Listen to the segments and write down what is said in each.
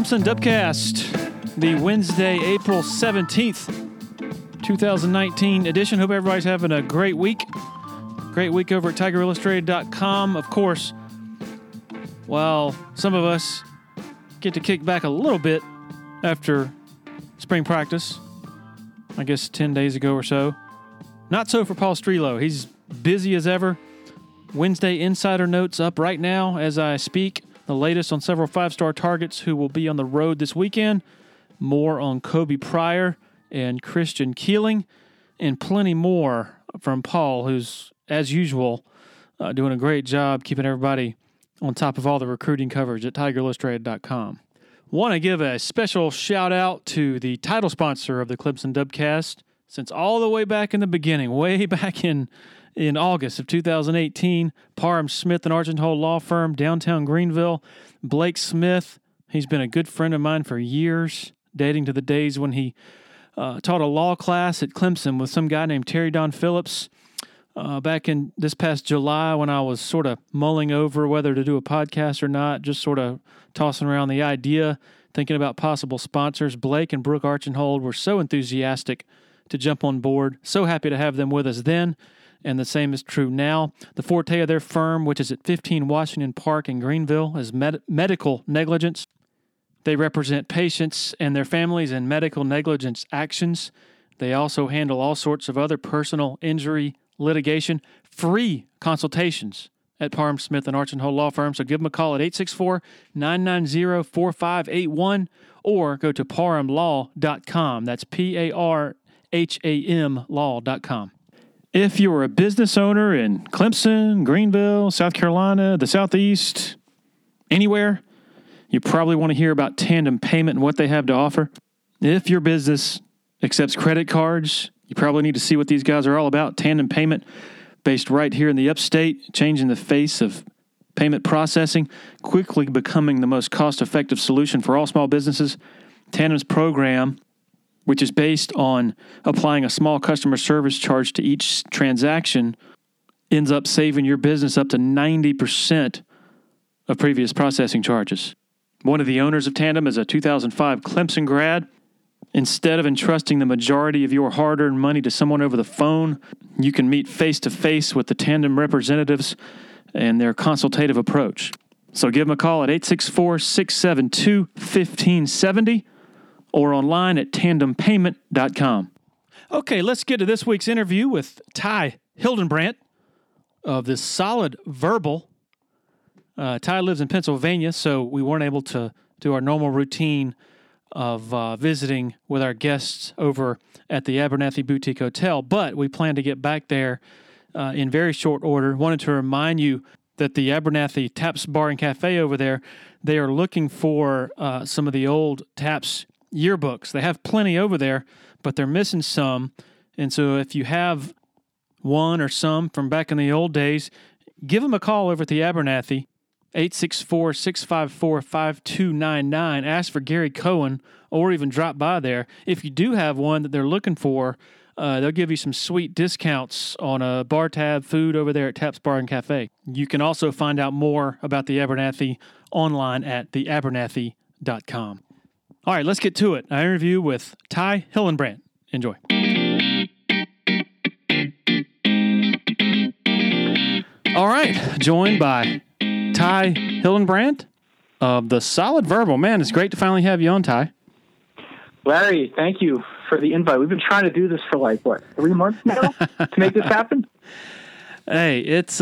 Clemson Dubcast, the Wednesday, April 17th, 2019 edition. Hope everybody's having a great week. Great week over at TigerIllustrated.com. Of course, while some of us get to kick back a little bit after spring practice, I guess 10 days ago or so. Not so for Paul Strelo. He's busy as ever. Wednesday Insider Notes up right now as I speak. The latest on several five-star targets who will be on the road this weekend. More on Kobe Pryor and Christian Keeling. And plenty more from Paul, who's, as usual, doing a great job keeping everybody on top of all the recruiting coverage at TigerIllustrated.com. Want to give a special shout-out to the title sponsor of the Clemson Dubcast. Since all the way back in the beginning, way back in August of 2018, Parham Smith and Archenhold Law Firm, downtown Greenville. Blake Smith, he's been a good friend of mine for years, dating to the days when he taught a law class at Clemson with some guy named Terry Don Phillips. Back in this past July when I was sort of mulling over whether to do a podcast or not, just sort of tossing around the idea, thinking about possible sponsors, Blake and Brooke Archenhold were so enthusiastic to jump on board. So happy to have them with us then. And the same is true now. The forte of their firm, which is at 15 Washington Park in Greenville, is medical negligence. They represent patients and their families in medical negligence actions. They also handle all sorts of other personal injury litigation. Free consultations at Parham Smith and Archenhold Law Firm. So give them a call at 864-990-4581 or go to parhamlaw.com. That's PARHAM law.com. If you're a business owner in Clemson, Greenville, South Carolina, the Southeast, anywhere, you probably want to hear about Tandem Payment and what they have to offer. If your business accepts credit cards, you probably need to see what these guys are all about. Tandem Payment, based right here in the upstate, changing the face of payment processing, quickly becoming the most cost-effective solution for all small businesses. Tandem's program, which is based on applying a small customer service charge to each transaction, ends up saving your business up to 90% of previous processing charges. One of the owners of Tandem is a 2005 Clemson grad. Instead of entrusting the majority of your hard-earned money to someone over the phone, you can meet face-to-face with the Tandem representatives and their consultative approach. So give them a call at 864-672-1570. or online at tandempayment.com. Okay, let's get to this week's interview with Ty Hildenbrandt of The Solid Verbal. Ty lives in Pennsylvania, so we weren't able to do our normal routine of visiting with our guests over at the Abernathy Boutique Hotel, but we plan to get back there in very short order. Wanted to remind you that the Abernathy Taps Bar and Cafe over there, they are looking for some of the old Taps yearbooks. They have plenty over there, but they're missing some. And so if you have one or some from back in the old days, give them a call over at the Abernathy, 864-654-5299. Ask for Gary Cohen or even drop by there. If you do have one that they're looking for, they'll give you some sweet discounts on a bar tab food over there at Taps Bar and Cafe. You can also find out more about the Abernathy online at theabernathy.com. All right, let's get to it. Our interview with Ty Hildenbrandt. Enjoy. All right, joined by Ty Hildenbrandt of The Solid Verbal. Man, it's great to finally have you on, Ty. Larry, thank you for the invite. We've been trying to do this for 3 months now to make this happen. Hey, it's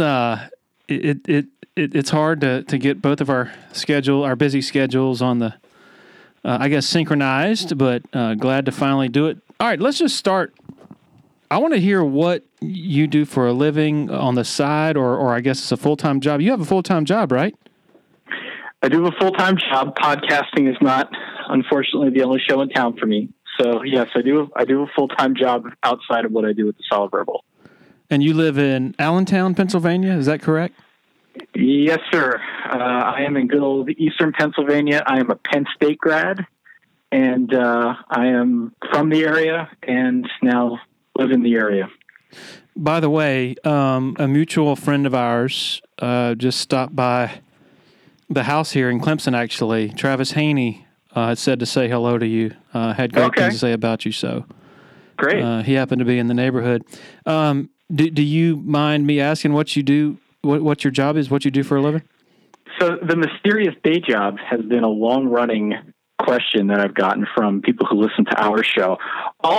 it's hard to get both of our busy schedules on the synchronized, but glad to finally do it. All right, let's just start. I want to hear what you do for a living on the side, or I guess it's a full-time job. You have a full-time job, right? I do have a full-time job. Podcasting is not, unfortunately, the only show in town for me. So, yes, I do a full-time job outside of what I do with the Solid Verbal. And you live in Allentown, Pennsylvania, is that correct? Yes, sir. I am in good old Eastern Pennsylvania. I am a Penn State grad, and I am from the area and now live in the area. By the way, a mutual friend of ours just stopped by the house here in Clemson, actually. Travis Haney had said to say hello to you. Had great things to say about you. So great. He happened to be in the neighborhood. Do you mind me asking what you do? What your job is? What you do for a living? So the mysterious day job has been a long-running question that I've gotten from people who listen to our show. All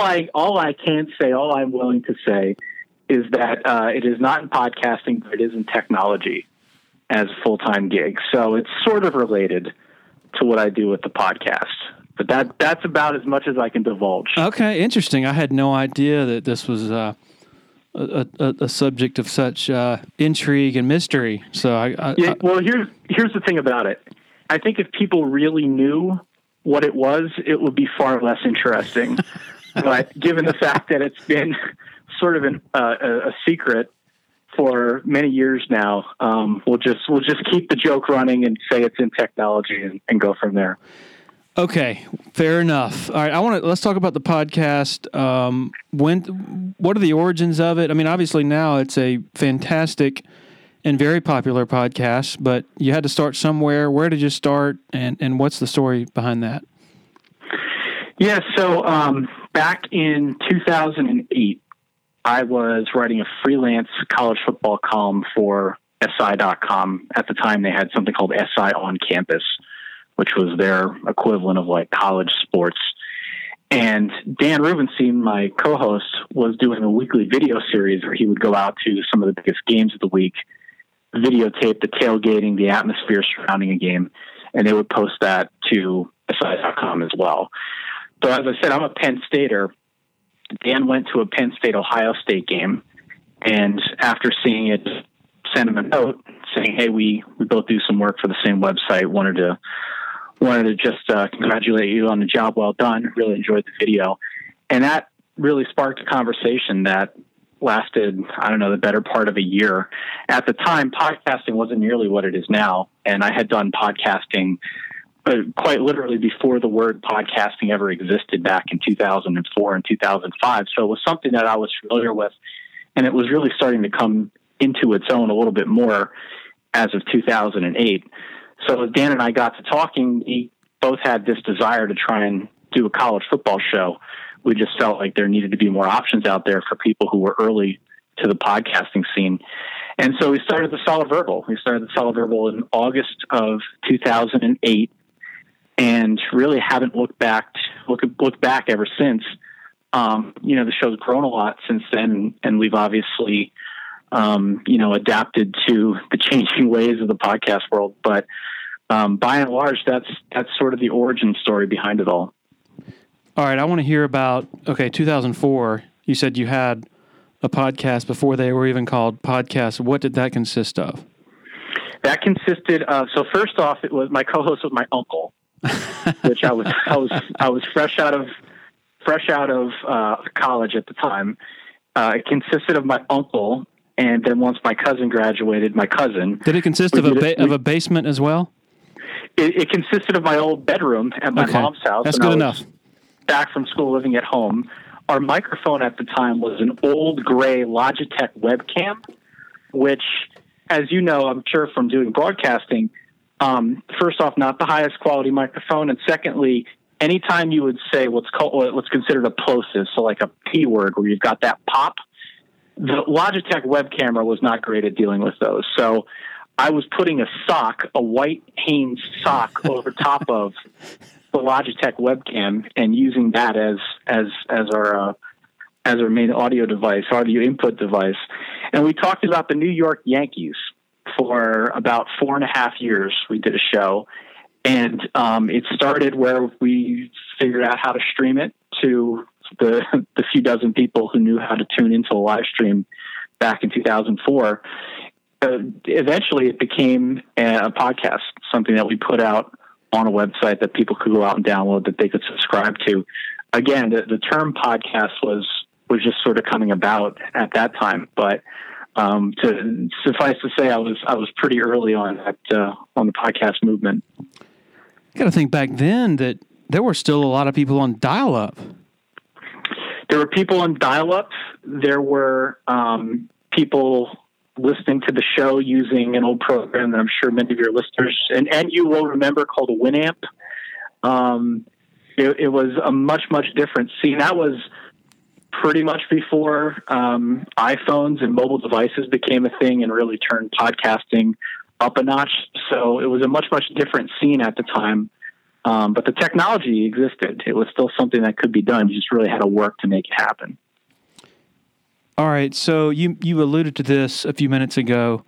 I'm willing to say is that it is not in podcasting, but it is in technology as a full-time gig. So it's sort of related to what I do with the podcast. But that's about as much as I can divulge. Okay, interesting. I had no idea that this was a subject of such intrigue and mystery. So well, here's the thing about it. I think if people really knew what it was, it would be far less interesting. But given the fact that it's been sort of a secret for many years now, we'll just keep the joke running and say it's in technology and go from there. Okay, fair enough. All right, let's talk about the podcast. What are the origins of it? I mean, obviously now it's a fantastic and very popular podcast, but you had to start somewhere. Where did you start, and what's the story behind that? Yeah, so back in 2008, I was writing a freelance college football column for SI.com. At the time, they had something called SI on Campus, which was their equivalent of like college sports. And Dan Rubenstein, my co-host, was doing a weekly video series where he would go out to some of the biggest games of the week, videotape the tailgating, the atmosphere surrounding a game, and they would post that to SI.com as well. So as I said, I'm a Penn Stater. Dan went to a Penn State-Ohio State game, and after seeing it, sent him a note saying, hey, we both do some work for the same website, wanted to just congratulate you on the job well done, really enjoyed the video. And that really sparked a conversation that lasted, I don't know, the better part of a year. At the time, podcasting wasn't nearly what it is now, and I had done podcasting quite literally before the word podcasting ever existed back in 2004 and 2005. So it was something that I was familiar with, and it was really starting to come into its own a little bit more as of 2008. So as Dan and I got to talking, we both had this desire to try and do a college football show. We just felt like there needed to be more options out there for people who were early to the podcasting scene. And so we started the Solid Verbal. We started the Solid Verbal in August of 2008 and really haven't looked back ever since. The show's grown a lot since then, and we've obviously adapted to the changing ways of the podcast world. But by and large, that's sort of the origin story behind it all. All right, I want to hear about, 2004. You said you had a podcast before they were even called podcasts. What did that consist of? That consisted of, so first off, it was my co-host was my uncle, which I was fresh out of college at the time. It consisted of my uncle. And then once my cousin graduated, my cousin. Did it consist of a basement as well? It consisted of my old bedroom at my mom's house. That's good enough. Back from school, living at home. Our microphone at the time was an old gray Logitech webcam, which, as you know, I'm sure from doing broadcasting, first off, not the highest quality microphone, and secondly, anytime you would say what's considered a plosive, so like a P word where you've got that pop, the Logitech web camera was not great at dealing with those. So I was putting a white Hanes sock over top of the Logitech webcam and using that as our main audio input device. And we talked about the New York Yankees for about 4.5 years. We did a show, and it started where we figured out how to stream it to the few dozen people who knew how to tune into a live stream back in 2004. Eventually it became a podcast, something that we put out on a website that people could go out and download, that they could subscribe to. Again, the term podcast was just sort of coming about at that time, but to suffice to say, I was pretty early on the podcast movement. You got to think back then that there were still a lot of people on dial-up. There were people on dial-up. There were people listening to the show using an old program that I'm sure many of your listeners and you will remember called Winamp. It was a much, much different scene. That was pretty much before iPhones and mobile devices became a thing and really turned podcasting up a notch. So it was a much, much different scene at the time. But the technology existed. It was still something that could be done. You just really had to work to make it happen. All right. So you alluded to this a few minutes ago.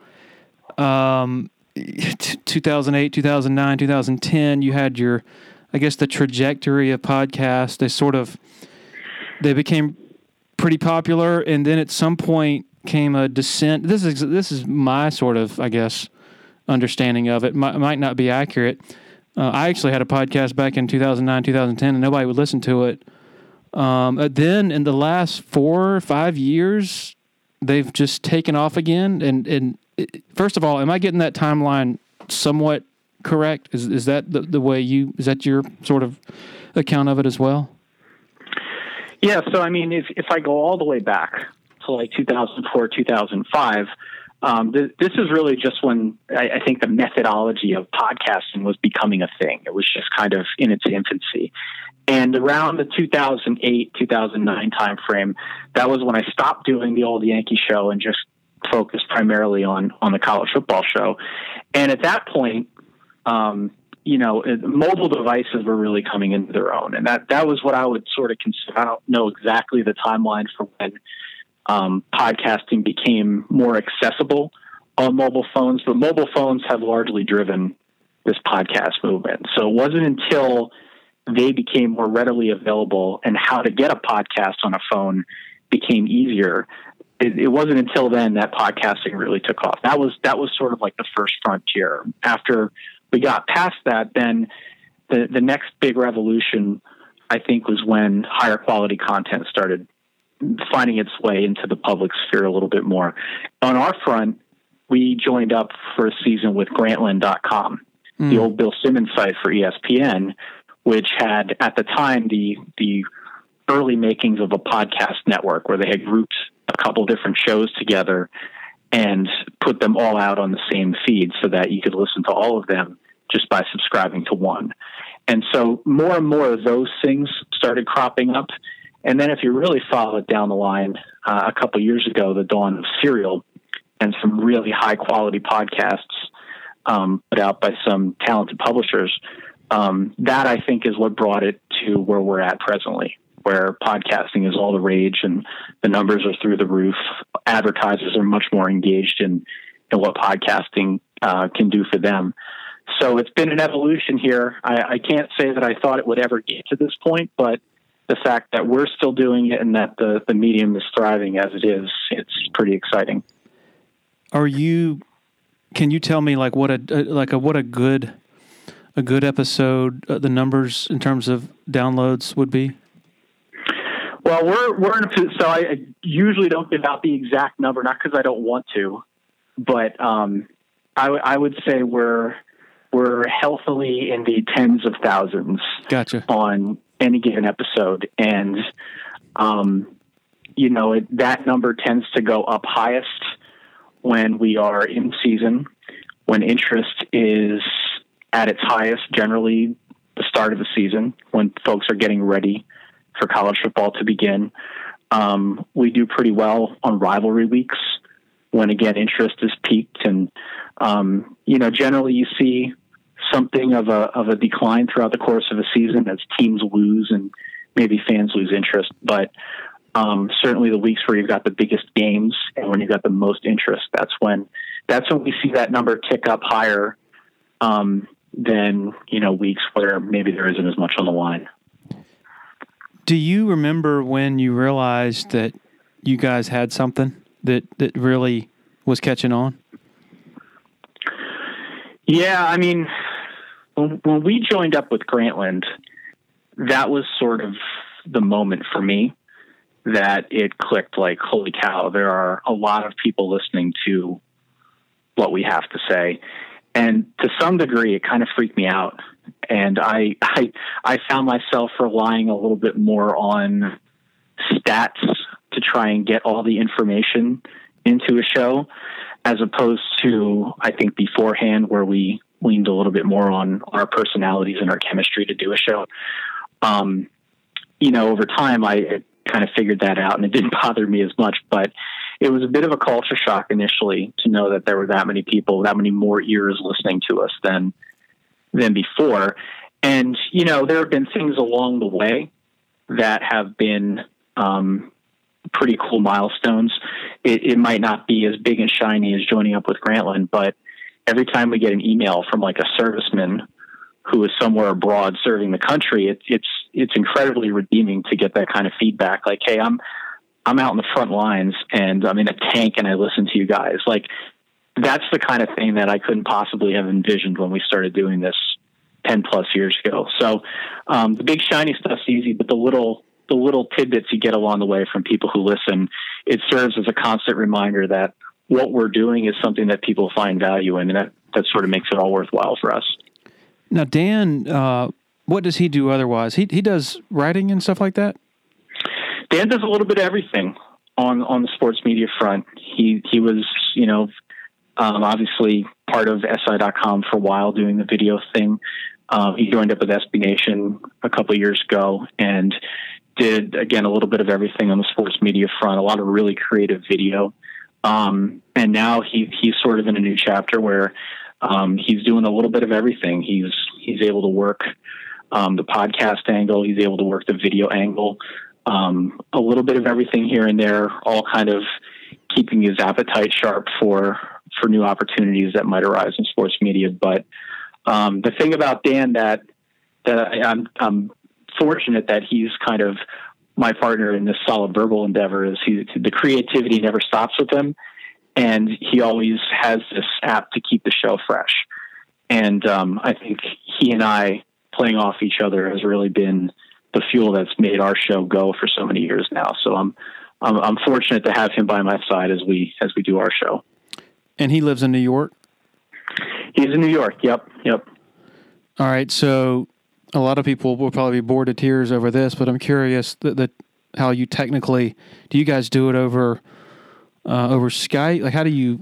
2008, 2009, 2010, you had your, I guess, the trajectory of podcasts. They became pretty popular, and then at some point came a descent. This is my sort of, I guess, understanding of it. Might not be accurate. I actually had a podcast back in 2009, 2010, and nobody would listen to it. Then in the last 4 or 5 years, they've just taken off again. And first of all, am I getting that timeline somewhat correct? Is that the way is that your sort of account of it as well? Yeah. So, I mean, if I go all the way back to like 2004, 2005, this is really just when I think the methodology of podcasting was becoming a thing. It was just kind of in its infancy. And around the 2008, 2009 timeframe, that was when I stopped doing the Old Yankee Show and just focused primarily on the college football show. And at that point, mobile devices were really coming into their own. And that was what I would sort of consider. I don't know exactly the timeline for when podcasting became more accessible on mobile phones, but mobile phones have largely driven this podcast movement. So it wasn't until they became more readily available and how to get a podcast on a phone became easier. It wasn't until then that podcasting really took off. That was sort of like the first frontier. After we got past that, then the next big revolution, I think, was when higher quality content started finding its way into the public sphere a little bit more. On our front, we joined up for a season with Grantland.com, the old Bill Simmons site for ESPN, which had at the time the early makings of a podcast network where they had grouped a couple different shows together and put them all out on the same feed so that you could listen to all of them just by subscribing to one. And so more and more of those things started cropping up. And then if you really follow it down the line, a couple years ago, the dawn of Serial and some really high quality podcasts put out by some talented publishers, that I think is what brought it to where we're at presently, where podcasting is all the rage and the numbers are through the roof. Advertisers are much more engaged in what podcasting can do for them. So it's been an evolution here. I can't say that I thought it would ever get to this point, but the fact that we're still doing it and that the medium is thriving as it is, it's pretty exciting. Can you tell me like what a good episode, the numbers in terms of downloads would be? Well, we're in a position, so I usually don't give out the exact number, not because I don't want to, but I would say we're healthily in the tens of thousands. Gotcha. On any given episode, and that number tends to go up highest when we are in season, when interest is at its highest, generally the start of the season, when folks are getting ready for college football to begin. We do pretty well on rivalry weeks when, again, interest is peaked. And, generally you see something of a decline throughout the course of a season as teams lose and maybe fans lose interest. But certainly the weeks where you've got the biggest games and when you've got the most interest, that's when we see that number tick up higher than, weeks where maybe there isn't as much on the line. Do you remember when you realized that you guys had something that really was catching on? Yeah, I mean, when we joined up with Grantland, that was sort of the moment for me that it clicked like, holy cow, there are a lot of people listening to what we have to say. And to some degree, it kind of freaked me out. And I found myself relying a little bit more on stats to try and get all the information into a show, as opposed to, I think, beforehand where we leaned a little bit more on our personalities and our chemistry to do a show. Over time, I kind of figured that out, and it didn't bother me as much, but it was a bit of a culture shock initially to know that there were that many people, that many more ears listening to us than before. And, there have been things along the way that have been pretty cool milestones. It might not be as big and shiny as joining up with Grantland, but every time we get an email from like a serviceman who is somewhere abroad serving the country, it's incredibly redeeming to get that kind of feedback. Like, hey, I'm out in the front lines and I'm in a tank and I listen to you guys. Like, that's the kind of thing that I couldn't possibly have envisioned when we started doing this 10 plus years ago. So the big shiny stuff's easy, but the little tidbits you get along the way from people who listen, it serves as a constant reminder that what we're doing is something that people find value in, and that sort of makes it all worthwhile for us. Now, Dan, what does he do otherwise? He does writing and stuff like that? Dan does a little bit of everything on the sports media front. He was, obviously part of SI.com for a while doing the video thing. He joined up with SB Nation a couple of years ago and did, again, a little bit of everything on the sports media front, a lot of really creative video. And now he's sort of in a new chapter where he's doing a little bit of everything. He's able to work the podcast angle. He's able to work the video angle, a little bit of everything here and there, all kind of keeping his appetite sharp for new opportunities that might arise in sports media. But the thing about Dan that I'm fortunate that he's kind of my partner in this Solid Verbal endeavor is the creativity never stops with him. And he always has this app to keep the show fresh. And I think he and I playing off each other has really been the fuel that's made our show go for so many years now. So I'm fortunate to have him by my side as we do our show. And he lives in New York? He's in New York. Yep. All right. So a lot of people will probably be bored to tears over this, but I'm curious that how you technically, do you guys do it over Skype? Like, how do you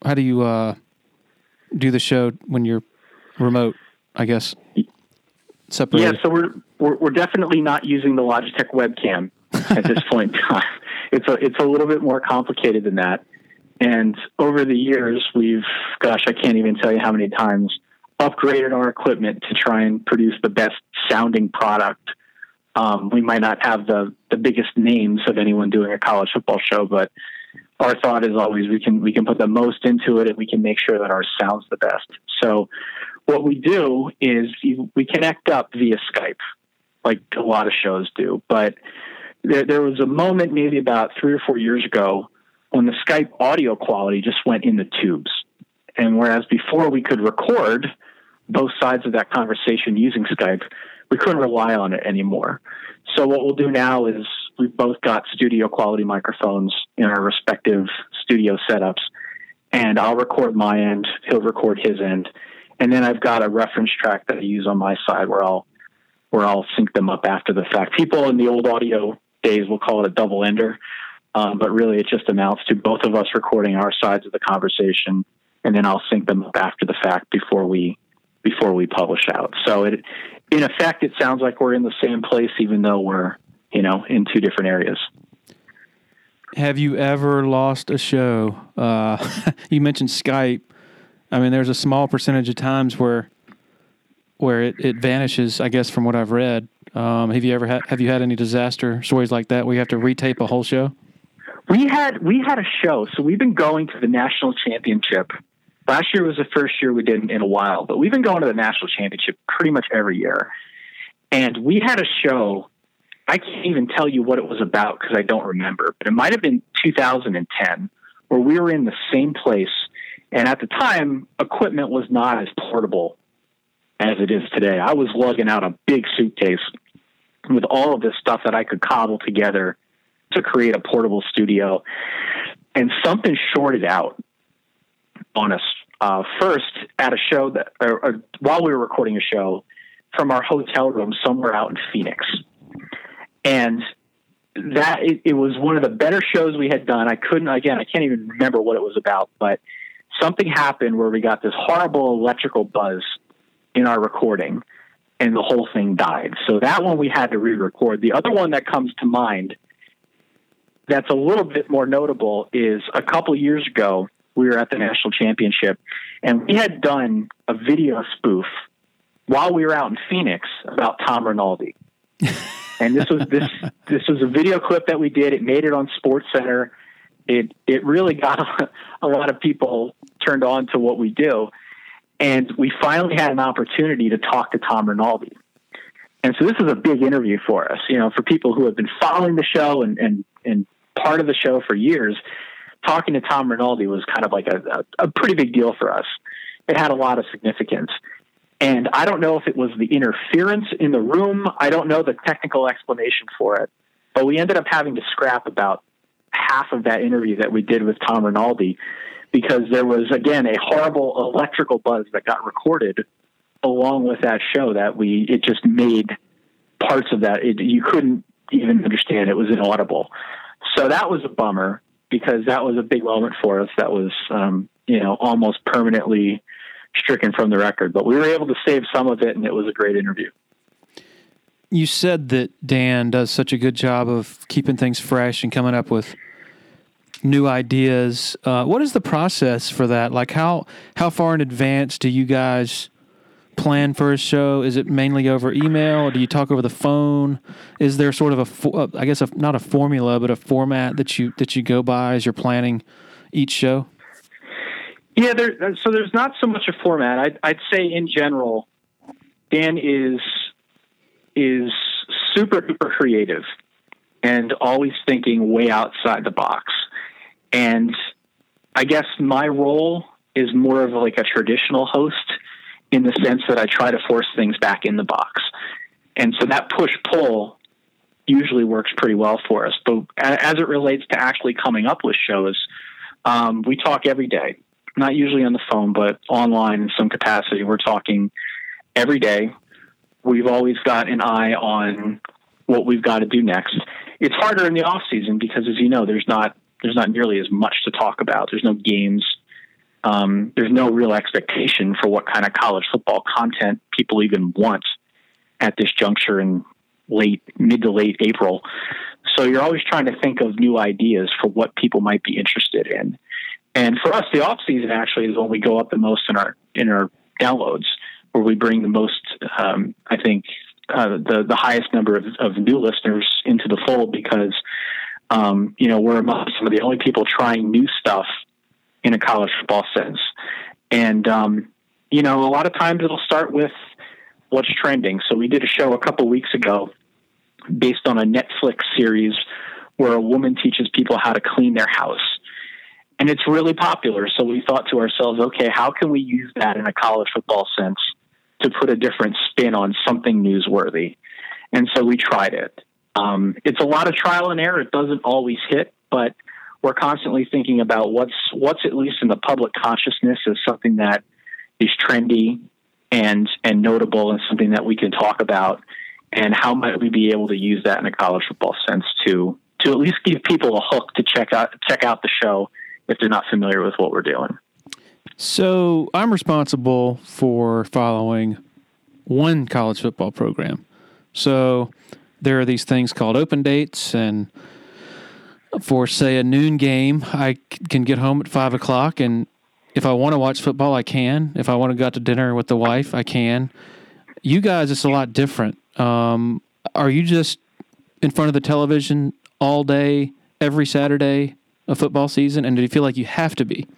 do the show when you're remote, I guess? Separated. Yeah. So we're definitely not using the Logitech webcam at this point in time. It's a little bit more complicated than that. And over the years, I can't even tell you how many times, upgraded our equipment to try and produce the best sounding product. We might not have the biggest names of anyone doing a college football show, but our thought is always we can put the most into it and we can make sure that ours sounds the best. So what we do is we connect up via Skype, like a lot of shows do. But there was a moment maybe about 3 or 4 years ago when the Skype audio quality just went in the tubes. And whereas before we could record both sides of that conversation using Skype, we couldn't rely on it anymore. So what we'll do now is we've both got studio quality microphones in our respective studio setups, and I'll record my end, he'll record his end. And then I've got a reference track that I use on my side where I'll sync them up after the fact. People in the old audio days will call it a double ender. But really it just amounts to both of us recording our sides of the conversation, and then I'll sync them up after the fact before we publish out. So in effect, it sounds like we're in the same place, even though we're, in two different areas. Have you ever lost a show? You mentioned Skype. I mean, there's a small percentage of times where it vanishes, I guess, from what I've read. Have you had any disaster stories like that where you have to retape a whole show? We had a show. So we've been going to the national championship. Last year was the first year we did in a while, but we've been going to the national championship pretty much every year. And we had a show. I can't even tell you what it was about because I don't remember, but it might have been 2010 where we were in the same place. And at the time, equipment was not as portable as it is today. I was lugging out a big suitcase with all of this stuff that I could cobble together to create a portable studio. And something shorted out on us. First, at a show while we were recording a show from our hotel room somewhere out in Phoenix. And that it was one of the better shows we had done. I can't even remember what it was about, but something happened where we got this horrible electrical buzz in our recording, and the whole thing died. So that one we had to re-record. The other one that comes to mind that's a little bit more notable is a couple years ago, we were at the national championship, and we had done a video spoof while we were out in Phoenix about Tom Rinaldi. And this was a video clip that we did. It made it on SportsCenter. It really got a lot of people turned on to what we do. And we finally had an opportunity to talk to Tom Rinaldi. And so this is a big interview for us, for people who have been following the show and part of the show for years. Talking to Tom Rinaldi was kind of like a pretty big deal for us. It had a lot of significance. And I don't know if it was the interference in the room. I don't know the technical explanation for it. But we ended up having to scrap about half of that interview that we did with Tom Rinaldi because there was, again, a horrible electrical buzz that got recorded along with that show that it just made parts of that. You couldn't even understand. It was inaudible. So that was a bummer because that was a big moment for us. That was, almost permanently stricken from the record, but we were able to save some of it, and it was a great interview. You said that Dan does such a good job of keeping things fresh and coming up with new ideas. What is the process for that? Like how far in advance do you guys plan for a show? Is it mainly over email, or do you talk over the phone? Is there sort of not a formula, but a format that you go by as you're planning each show? Yeah, there's not so much a format. I'd say in general, Dan is super duper creative and always thinking way outside the box. And I guess my role is more of like a traditional host in the sense that I try to force things back in the box. And so that push-pull usually works pretty well for us. But as it relates to actually coming up with shows, we talk every day. Not usually on the phone, but online in some capacity. We're talking every day. We've always got an eye on what we've got to do next. It's harder in the off season because, as you know, there's not nearly as much to talk about. There's no games. There's no real expectation for what kind of college football content people even want at this juncture in mid to late April. So you're always trying to think of new ideas for what people might be interested in. And for us, the off season actually is when we go up the most in our downloads, where we bring the most, the highest number of new listeners into the fold because, we're among some of the only people trying new stuff in a college football sense. And, a lot of times it'll start with what's trending. So we did a show a couple weeks ago based on a Netflix series where a woman teaches people how to clean their house. And it's really popular. So we thought to ourselves, okay, how can we use that in a college football sense to put a different spin on something newsworthy? And so we tried it. It's a lot of trial and error. It doesn't always hit, but we're constantly thinking about what's at least in the public consciousness as something that is trendy and notable and something that we can talk about. And how might we be able to use that in a college football sense to at least give people a hook to check out the show if they're not familiar with what we're doing. So I'm responsible for following one college football program. So there are these things called open dates, and for, say, a noon game, I can get home at 5 o'clock, and if I want to watch football, I can. If I want to go out to dinner with the wife, I can. You guys, it's a lot different. Are you just in front of the television all day, every Saturday of football season, and do you feel like you have to be?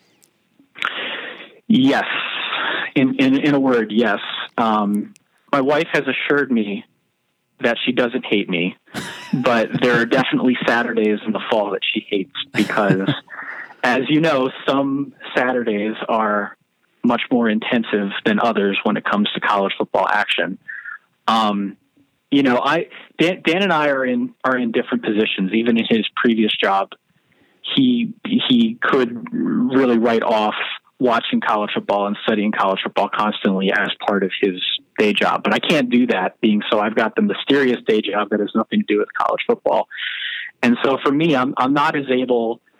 Yes. In a word, yes. My wife has assured me that she doesn't hate me, but there are definitely Saturdays in the fall that she hates because, as you know, some Saturdays are much more intensive than others when it comes to college football action. Dan and I are in different positions. Even in his previous job, he could really write off watching college football and studying college football constantly as part of his day job. But I can't do that, being so I've got the mysterious day job that has nothing to do with college football. And so for me, I'm not as able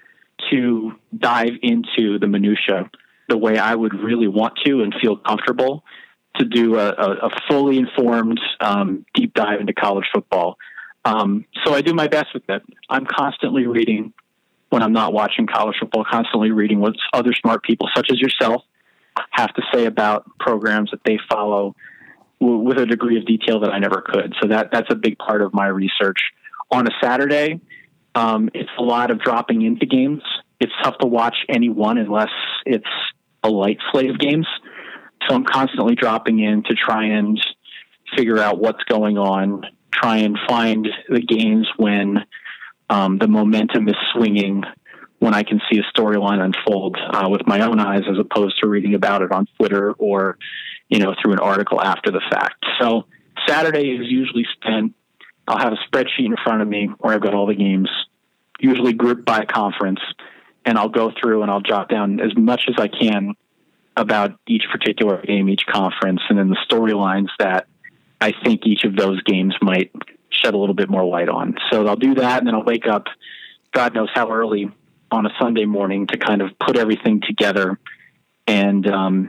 to dive into the minutia the way I would really want to and feel comfortable to do a fully informed deep dive into college football. So I do my best with that. I'm constantly reading when I'm not watching college football, constantly reading what other smart people such as yourself have to say about programs that they follow with a degree of detail that I never could. So that's a big part of my research. On a Saturday, it's a lot of dropping into games. It's tough to watch any one unless it's a light slate of games. So I'm constantly dropping in to try and figure out what's going on, try and find the games when the momentum is swinging, when I can see a storyline unfold with my own eyes as opposed to reading about it on Twitter or, through an article after the fact. So Saturday is usually spent, I'll have a spreadsheet in front of me where I've got all the games, usually grouped by conference, and I'll go through and I'll jot down as much as I can about each particular game, each conference, and then the storylines that I think each of those games might shed a little bit more light on. So I'll do that, and then I'll wake up, God knows how early, on a Sunday morning to kind of put everything together and,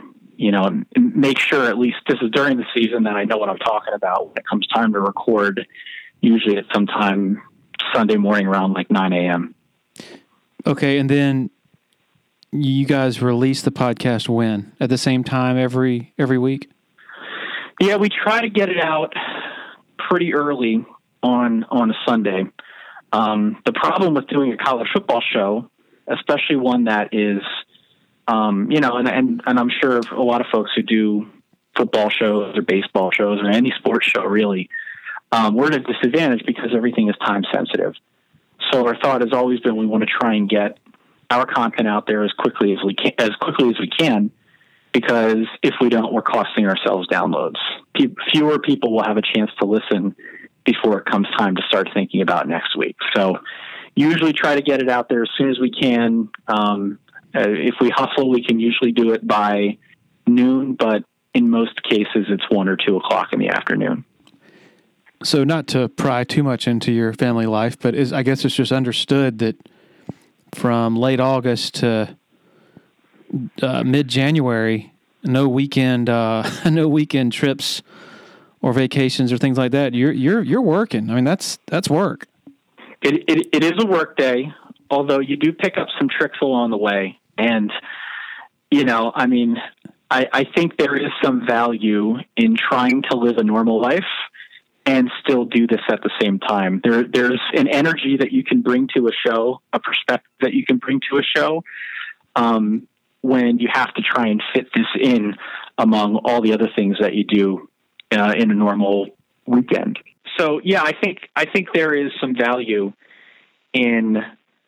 make sure, at least this is during the season, that I know what I'm talking about when it comes time to record, usually at some time Sunday morning around like 9 a.m. Okay, and then you guys release the podcast when? At the same time every week? Yeah, we try to get it out pretty early on a Sunday. The problem with doing a college football show, especially one that is, and I'm sure a lot of folks who do football shows or baseball shows or any sports show really, we're at a disadvantage because everything is time sensitive. So our thought has always been we want to try and get our content out there as quickly as we can, because if we don't, we're costing ourselves downloads. Fewer people will have a chance to listen before it comes time to start thinking about next week. So usually try to get it out there as soon as we can. If we hustle, we can usually do it by noon, but in most cases it's 1 or 2 o'clock in the afternoon. So not to pry too much into your family life, but I guess it's just understood that from late August to mid-January, no weekend trips or vacations or things like that. You're working. I mean, that's work. It is a work day, although you do pick up some tricks along the way. And, I think there is some value in trying to live a normal life and still do this at the same time. There's an energy that you can bring to a show, a perspective that you can bring to a show, when you have to try and fit this in among all the other things that you do in a normal weekend. So yeah, I think there is some value in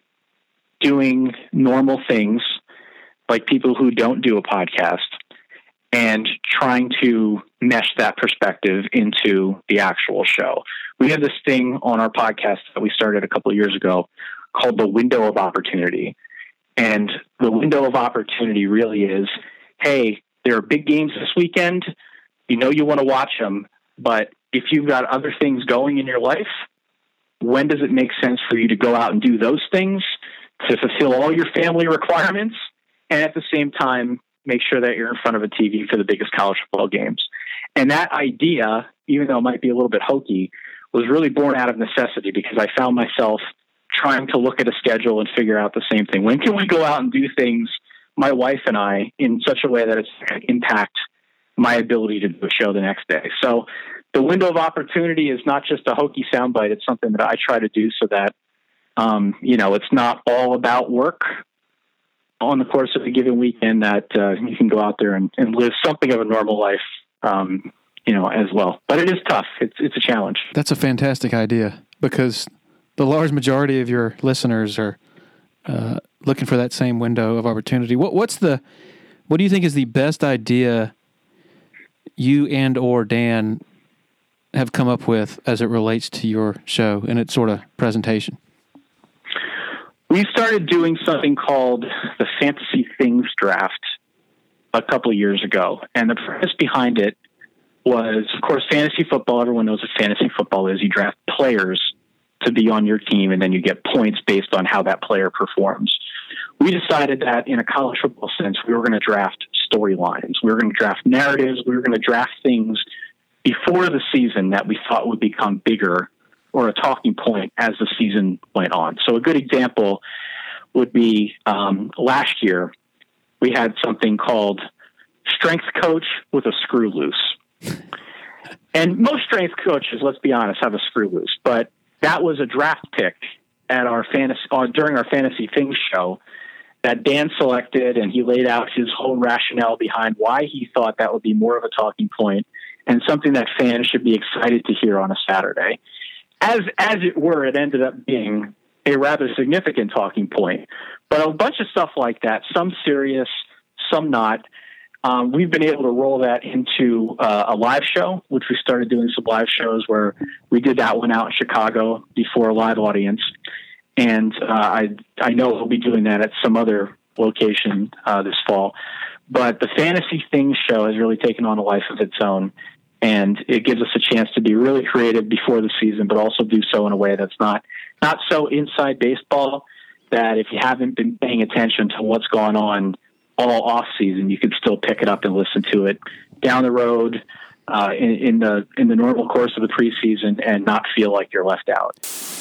doing normal things like people who don't do a podcast and trying to mesh that perspective into the actual show. We have this thing on our podcast that we started a couple of years ago called the window of opportunity. And the window of opportunity really is, hey, there are big games this weekend. You want to watch them, but if you've got other things going in your life, when does it make sense for you to go out and do those things to fulfill all your family requirements and at the same time make sure that you're in front of a TV for the biggest college football games? And that idea, even though it might be a little bit hokey, was really born out of necessity because I found myself trying to look at a schedule and figure out the same thing. When can we go out and do things, my wife and I, in such a way that it's going to impact my ability to do a show the next day? So the window of opportunity is not just a hokey soundbite. It's something that I try to do so that, it's not all about work on the course of a given weekend, that you can go out there and live something of a normal life, as well. But it is tough. It's a challenge. That's a fantastic idea because the large majority of your listeners are looking for that same window of opportunity. What do you think is the best idea you and or Dan have come up with as it relates to your show and its sort of presentation? We started doing something called the Fantasy Things Draft a couple of years ago. And the premise behind it was, of course, fantasy football. Everyone knows what fantasy football is. You draft players to be on your team, and then you get points based on how that player performs. we decided that in a college football sense, we were going to draft storylines. We were going to draft narratives. We were going to draft things before the season that we thought would become bigger or a talking point as the season went on. So a good example would be last year, we had something called Strength Coach with a Screw Loose. And most strength coaches, let's be honest, have a screw loose. But that was a draft pick at our during our Fantasy Things show that Dan selected, and he laid out his whole rationale behind why he thought that would be more of a talking point and something that fans should be excited to hear on a Saturday. As it were, it ended up being a rather significant talking point. But a bunch of stuff like that, some serious, some not. We've been able to roll that into a live show, which we started doing some live shows where we did that one out in Chicago before a live audience. And I know we'll be doing that at some other location this fall. But the Fantasy Things show has really taken on a life of its own. And it gives us a chance to be really creative before the season, but also do so in a way that's not so inside baseball, that if you haven't been paying attention to what's gone on all off season, you can still pick it up and listen to it down the road in the normal course of the preseason and not feel like you're left out.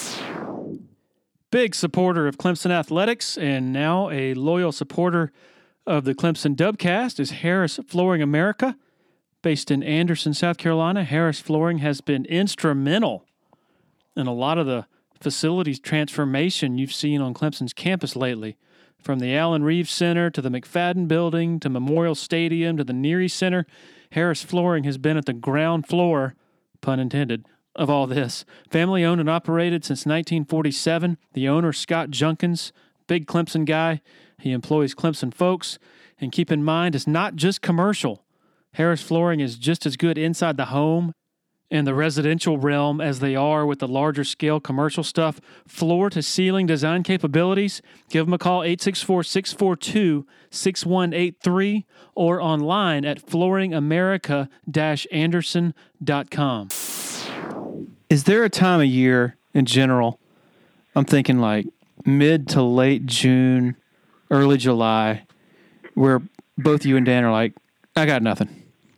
Big supporter of Clemson Athletics and now a loyal supporter of the Clemson Dubcast is Harris Flooring America. Based in Anderson, South Carolina, Harris Flooring has been instrumental in a lot of the facilities transformation you've seen on Clemson's campus lately. From the Allen Reeves Center to the McFadden Building to Memorial Stadium to the Neary Center, Harris Flooring has been at the ground floor, pun intended, of all this. Family owned and operated since 1947. The owner, Scott Junkins, big Clemson guy. He employs Clemson folks. And keep in mind, it's not just commercial. Harris Flooring is just as good inside the home and the residential realm as they are with the larger scale commercial stuff. Floor to ceiling design capabilities. Give them a call, 864-642-6183 or online at flooringamerica-anderson.com. Is there a time of year in general, I'm thinking like mid to late June, early July, where both you and Dan are like, I got nothing?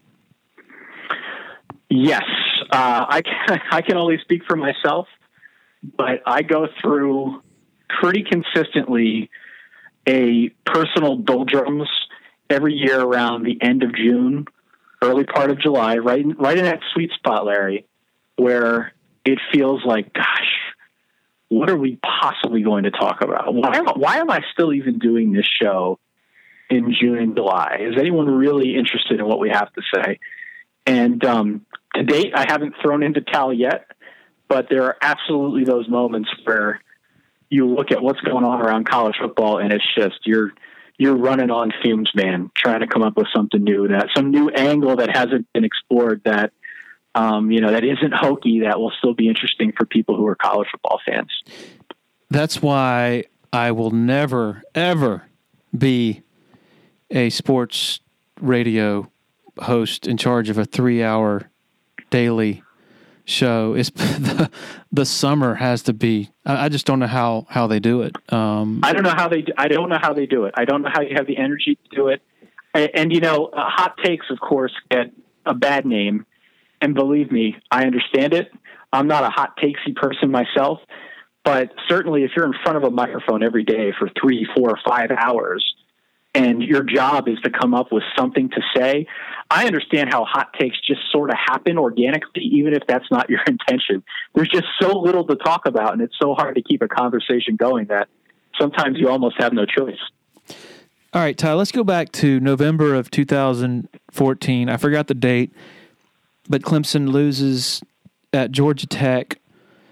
Yes. I can only speak for myself, but I go through pretty consistently a personal doldrums every year around the end of June, early part of July, right in that sweet spot, Larry, where it feels like, gosh, what are we possibly going to talk about? Why am I still even doing this show in June and July? Is anyone really interested in what we have to say? And to date, I haven't thrown into Cal yet, but there are absolutely those moments where you look at what's going on around college football, and it's just you're running on fumes, man, trying to come up with something new, some new angle that hasn't been explored, that that isn't hokey, that will still be interesting for people who are college football fans. That's why I will never, ever be a sports radio host in charge of a 3-hour daily show. It's the summer has to be. I just don't know how they do it. I don't know how they do it. I don't know how you have the energy to do it. And hot takes, of course, get a bad name. And believe me, I understand it. I'm not a hot takesy person myself, but certainly if you're in front of a microphone every day for 3, 4, 5 hours, and your job is to come up with something to say, I understand how hot takes just sort of happen organically, even if that's not your intention. There's just so little to talk about, and it's so hard to keep a conversation going that sometimes you almost have no choice. All right, Ty, let's go back to November of 2014. I forgot the date, but Clemson loses at Georgia Tech.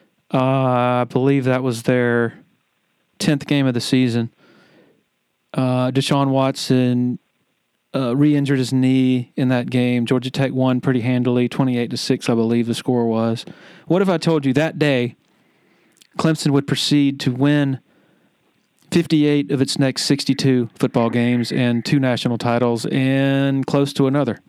I believe that was their 10th game of the season. Deshaun Watson re-injured his knee in that game. Georgia Tech won pretty handily, 28-6, I believe the score was. What if I told you that day Clemson would proceed to win 58 of its next 62 football games and 2 national titles and close to another?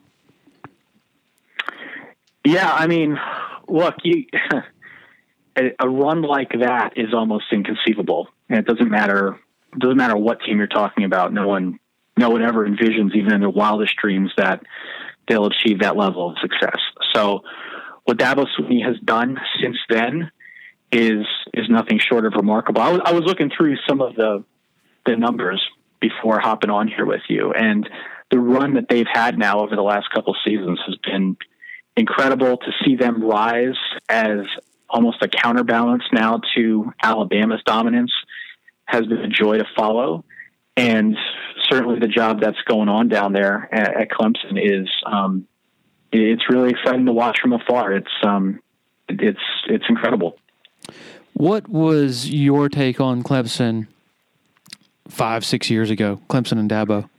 Yeah, I mean, look, a run like that is almost inconceivable. And it doesn't matter doesn't matter what team you're talking about. No one ever envisions, even in their wildest dreams, that they'll achieve that level of success. So what Dabo Swinney has done since then is nothing short of remarkable. I was looking through some of the numbers before hopping on here with you, and the run that they've had now over the last couple seasons has been incredible. To see them rise as almost a counterbalance now to Alabama's dominance has been a joy to follow. And certainly the job that's going on down there at Clemson is, it's really exciting to watch from afar. It's incredible. What was your take on Clemson 5-6 years ago, Clemson and Dabo?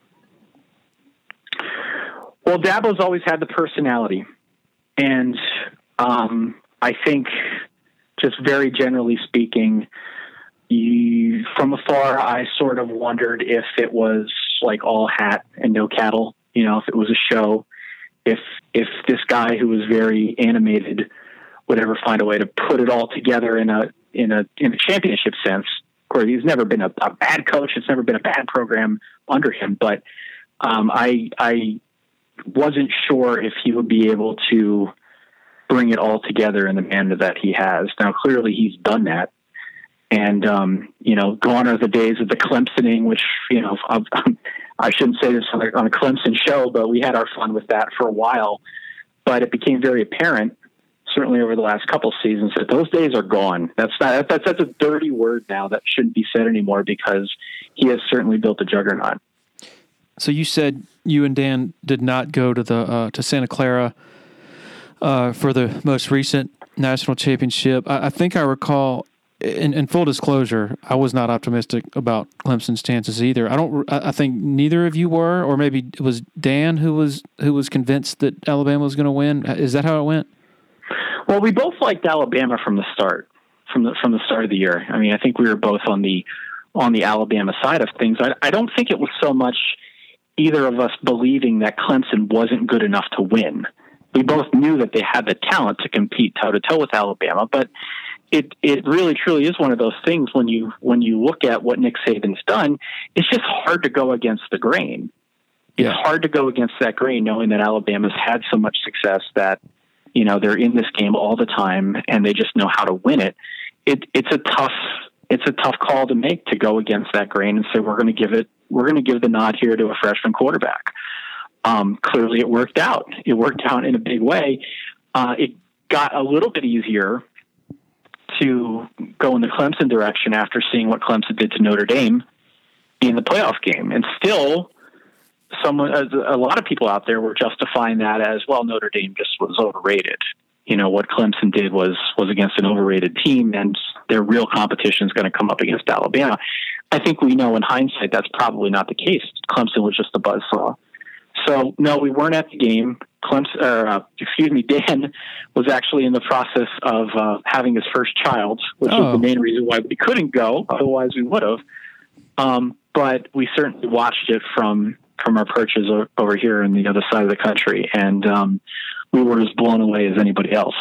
Well, Dabo's always had the personality. And I think, just very generally speaking, from afar, I sort of wondered if it was like all hat and no cattle, if it was a show, if this guy who was very animated would ever find a way to put it all together in a championship sense. Of course, he's never been a bad coach. It's never been a bad program under him, but I wasn't sure if he would be able to bring it all together in the manner that he has. Now, clearly he's done that. And, gone are the days of the Clemsoning, which, I shouldn't say this on a Clemson show, but we had our fun with that for a while. But it became very apparent, certainly over the last couple seasons, that those days are gone. That's a dirty word now that shouldn't be said anymore, because he has certainly built a juggernaut. So you said you and Dan did not go to to Santa Clara for the most recent national championship. I think I recall, in full disclosure, I was not optimistic about Clemson's chances either. I think neither of you were, or maybe it was Dan who was convinced that Alabama was going to win. Is that how it went? Well, we both liked Alabama from the start of the year. I mean, I think we were both on the Alabama side of things. I don't think it was so much either of us believing that Clemson wasn't good enough to win. We both knew that they had the talent to compete toe-to-toe with Alabama, but it really truly is one of those things when you look at what Nick Saban's done, it's just hard to go against the grain. It's hard to go against that grain, knowing that Alabama's had so much success that, they're in this game all the time and they just know how to win it. It's a tough call to make, to go against that grain and say, we're going to give the nod here to a freshman quarterback. Clearly it worked out. It worked out in a big way. It got a little bit easier to go in the Clemson direction after seeing what Clemson did to Notre Dame in the playoff game. And still, a lot of people out there were justifying that as, well, Notre Dame just was overrated. What Clemson did was against an overrated team, and their real competition is going to come up against Alabama. I think we know in hindsight that's probably not the case. Clemson was just a buzzsaw. So, no, we weren't at the game. Dan was actually in the process of having his first child, which was the main reason why we couldn't go. Otherwise, we would have. But we certainly watched it from our perches over here on the other side of the country, and we were as blown away as anybody else.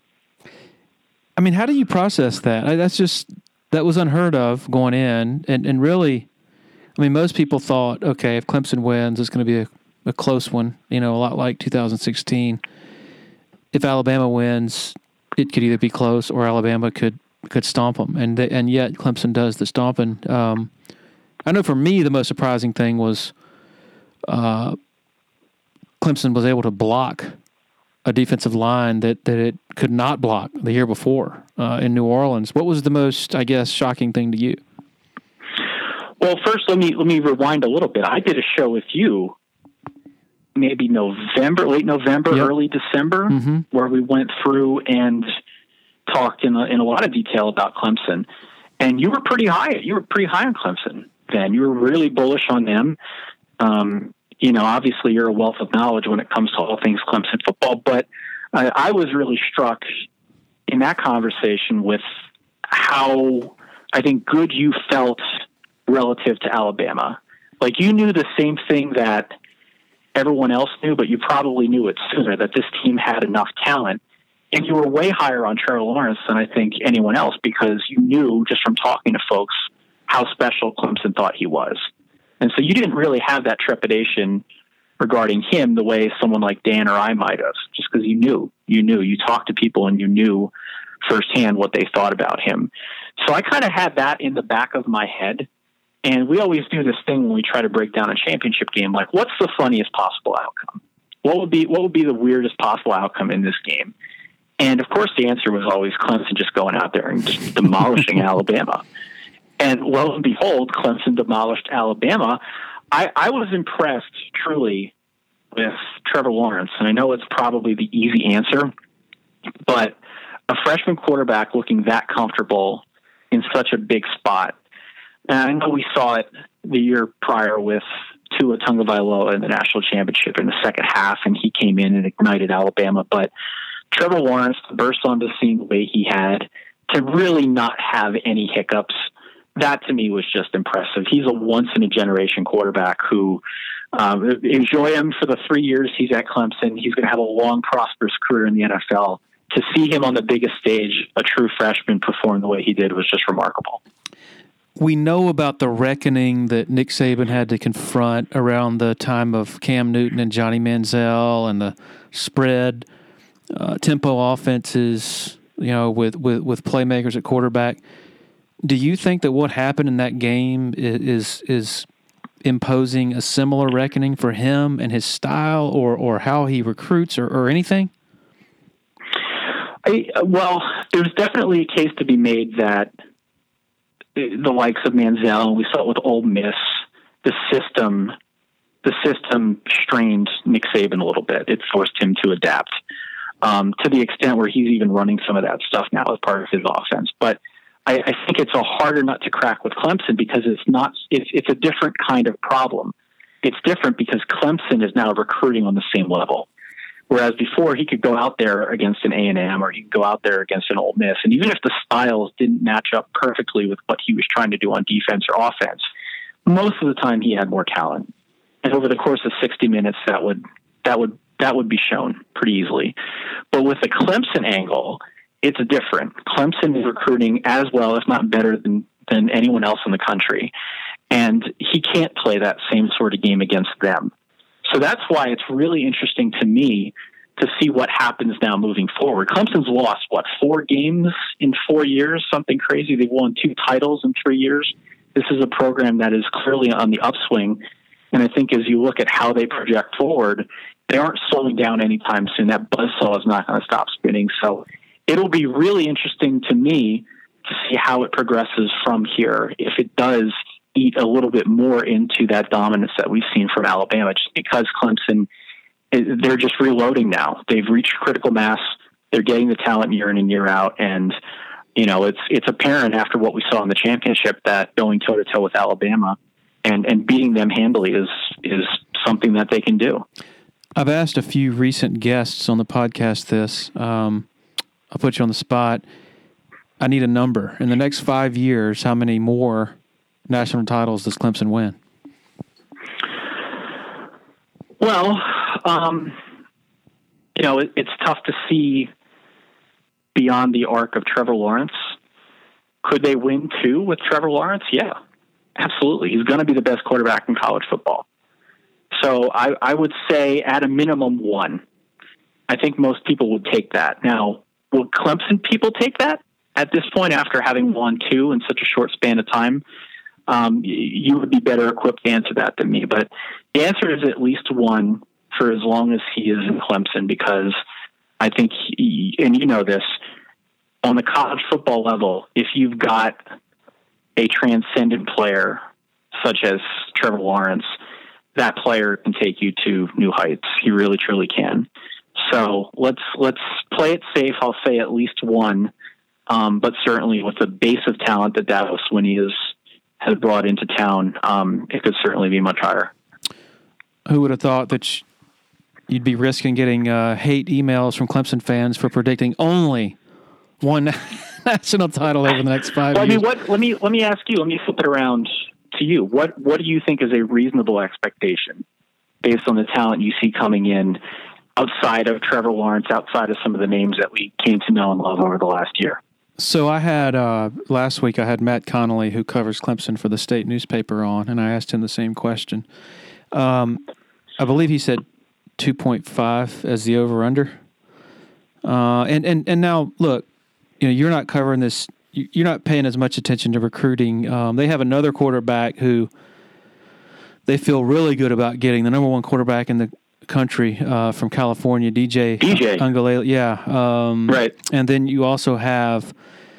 I mean, how do you process that? That was unheard of going in, and really, I mean, most people thought, okay, if Clemson wins, it's going to be a close one, a lot like 2016. If Alabama wins, it could either be close or Alabama could stomp them, and yet Clemson does the stomping. I know for me, the most surprising thing was Clemson was able to block a defensive line that it could not block the year before in New Orleans. What was the most, I guess, shocking thing to you? Well, first, let me rewind a little bit. I did a show with you maybe late November, early December, where we went through and talked in a lot of detail about Clemson. And you were pretty high. You were pretty high on Clemson then. You were really bullish on them. Obviously you're a wealth of knowledge when it comes to all things Clemson football, but I was really struck in that conversation with how, I think, good you felt relative to Alabama. Like, you knew the same thing that everyone else knew, but you probably knew it sooner, that this team had enough talent. And you were way higher on Trevor Lawrence than I think anyone else, because you knew just from talking to folks how special Clemson thought he was. And so you didn't really have that trepidation regarding him the way someone like Dan or I might have, just because you talked to people and you knew firsthand what they thought about him. So I kind of had that in the back of my head. And we always do this thing when we try to break down a championship game, like what's the funniest possible outcome? What would be the weirdest possible outcome in this game? And of course the answer was always Clemson just going out there and just demolishing Alabama. And lo and behold, Clemson demolished Alabama. I was impressed truly with Trevor Lawrence. And I know it's probably the easy answer, but a freshman quarterback looking that comfortable in such a big spot. And I know we saw it the year prior with Tua Tagovailoa in the national championship in the second half, and he came in and ignited Alabama. But Trevor Lawrence burst onto the scene the way he had, to really not have any hiccups, that to me was just impressive. He's a once-in-a-generation quarterback who enjoy him for the 3 years he's at Clemson. He's going to have a long, prosperous career in the NFL. To see him on the biggest stage, a true freshman, perform the way he did was just remarkable. We know about the reckoning that Nick Saban had to confront around the time of Cam Newton and Johnny Manziel and the spread tempo offenses, with playmakers at quarterback. Do you think that what happened in that game is imposing a similar reckoning for him and his style or how he recruits or anything? Well, there's definitely a case to be made that the likes of Manziel, and we saw it with Ole Miss, the system strained Nick Saban a little bit. It forced him to adapt to the extent where he's even running some of that stuff now as part of his offense. But I think it's a harder nut to crack with Clemson because it's a different kind of problem. It's different because Clemson is now recruiting on the same level. Whereas before he could go out there against an A&M or he could go out there against an Ole Miss. And even if the styles didn't match up perfectly with what he was trying to do on defense or offense, most of the time he had more talent. And over the course of 60 minutes, that would be shown pretty easily. But with the Clemson angle, it's different. Clemson is recruiting as well, if not better than anyone else in the country. And he can't play that same sort of game against them. So that's why it's really interesting to me to see what happens now moving forward. Clemson's lost, 4 games in 4 years, something crazy. They've won 2 titles in 3 years. This is a program that is clearly on the upswing. And I think as you look at how they project forward, they aren't slowing down anytime soon. That buzzsaw is not going to stop spinning. So it'll be really interesting to me to see how it progresses from here. If it does eat a little bit more into that dominance that we've seen from Alabama, just because Clemson, they're just reloading now. They've reached critical mass. They're getting the talent year in and year out. And, it's apparent after what we saw in the championship that going toe to toe with Alabama and beating them handily is something that they can do. I've asked a few recent guests on the podcast this. I'll put you on the spot. I need a number. In the next 5 years, how many more national titles does Clemson win? Well, it's tough to see beyond the arc of Trevor Lawrence. Could they win 2 with Trevor Lawrence? Yeah, absolutely. He's going to be the best quarterback in college football. So I would say at a minimum 1. I think most people would take that. Now, will Clemson people take that at this point after having won 2 in such a short span of time? You would be better equipped to answer that than me. But the answer is at least 1 for as long as he is in Clemson, because I think, and you know this, on the college football level, if you've got a transcendent player such as Trevor Lawrence, that player can take you to new heights. He really, truly can. So let's play it safe. I'll say at least 1, but certainly with the base of talent that Dabo Swinney has brought into town, it could certainly be much higher. Who would have thought that you'd be risking getting hate emails from Clemson fans for predicting only 1 national title over the next 5 years? I mean, let me ask you. Let me flip it around to you. What do you think is a reasonable expectation based on the talent you see coming in outside of Trevor Lawrence, outside of some of the names that we came to know and love over the last year? So I had last week I had Matt Connolly, who covers Clemson for the state newspaper, on, and I asked him the same question. I believe he said 2.5 as the over/under. And now look, you're not covering this. You're not paying as much attention to recruiting. They have another quarterback who they feel really good about getting, the number one quarterback in the country from California, DJ Uiagalelei. Yeah. Right. And then you also have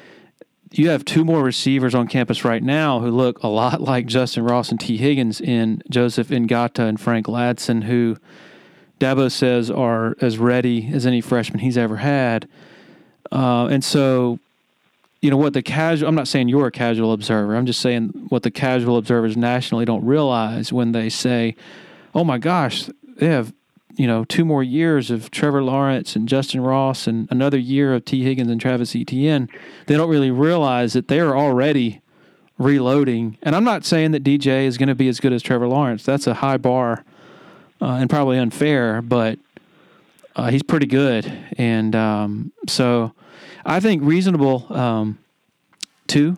two more receivers on campus right now who look a lot like Justin Ross and T. Higgins, in Joseph Ngata and Frank Ladson, who Dabo says are as ready as any freshman he's ever had. And so, what the casual, I'm not saying you're a casual observer, I'm just saying what the casual observers nationally don't realize when they say, oh my gosh, they have, 2 more years of Trevor Lawrence and Justin Ross and another year of T. Higgins and Travis Etienne. They don't really realize that they are already reloading. And I'm not saying that DJ is going to be as good as Trevor Lawrence. That's a high bar and probably unfair, but he's pretty good. And so I think reasonable 2,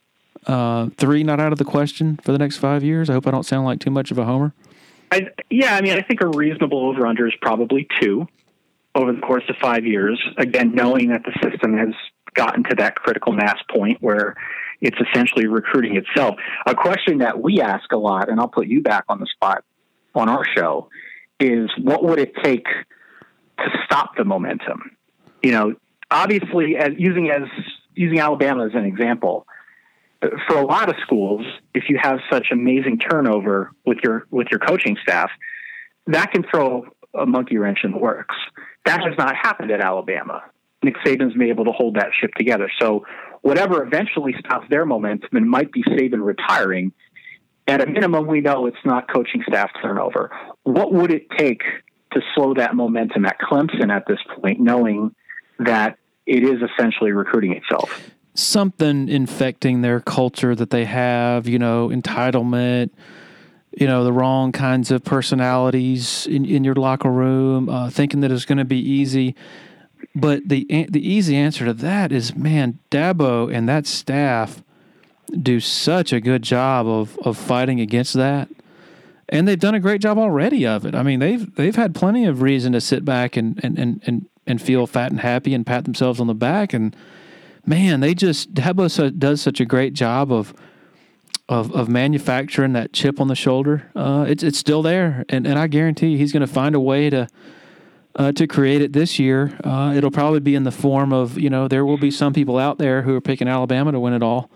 3 not out of the question for the next 5 years. I hope I don't sound like too much of a homer. I think a reasonable over-under is probably 2 over the course of 5 years. Again, knowing that the system has gotten to that critical mass point where it's essentially recruiting itself. A question that we ask a lot, and I'll put you back on the spot on our show, is what would it take to stop the momentum? Obviously, using Alabama as an example, for a lot of schools, if you have such amazing turnover with your coaching staff, that can throw a monkey wrench in the works. That has not happened at Alabama. Nick Saban's been able to hold that ship together. So whatever eventually stops their momentum, and might be Saban retiring, at a minimum, we know it's not coaching staff turnover. What would it take to slow that momentum at Clemson at this point, knowing that it is essentially recruiting itself? Something infecting their culture that they have, entitlement, the wrong kinds of personalities in your locker room, thinking that it's going to be easy. But the easy answer to that is, man, Dabo and that staff do such a good job of fighting against that. And they've done a great job already of it. I mean, they've had plenty of reason to sit back and feel fat and happy and pat themselves on the back. And man, Dabo does such a great job of manufacturing that chip on the shoulder. It's still there, and I guarantee he's going to find a way to create it this year. It'll probably be in the form of, there will be some people out there who are picking Alabama to win it all.